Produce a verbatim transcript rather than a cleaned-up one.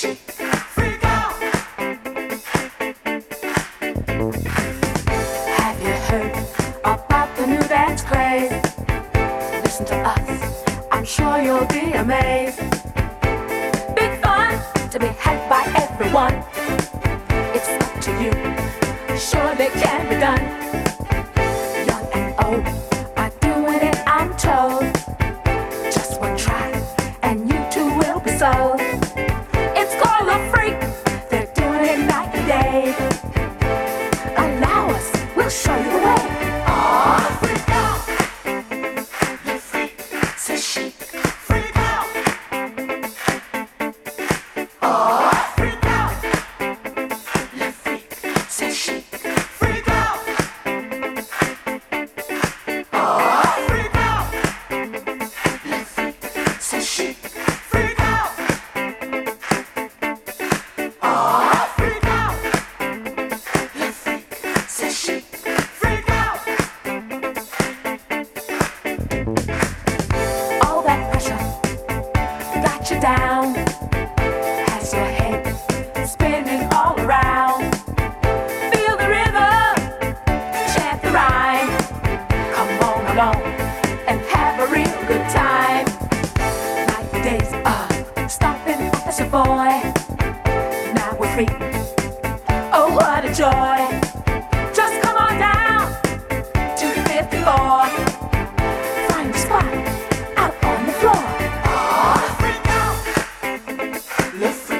chic, freak out. Have you heard about the new dance craze? Listen to us, I'm sure you'll be amazed. Big fun to be had by everyone. It's up to you, surely can be done. Young and old are doing it, I'm told. Just one try and you too will be sold. It's called a freak, they're doing it night and day. Allow us, we'll show you the way. Aw, freak out. You freak, c'est chic. Freak out. Aw, freak out. You freak, c'est chic. Freak out. Aw, freak out. You freak, c'est chic. Freak out. Aw, freak out. You freak, c'est chic. Freak out. All that pressure got you down, has your head spinning all around. Feel the rhythm, chant the rhyme. Come on along and have a real good time. Like the days of stomping as a boy. Now we're free. Oh, what a joy. Just come on down to the fifth floor. Find a spot out on the floor. Aw, freak out. Le freak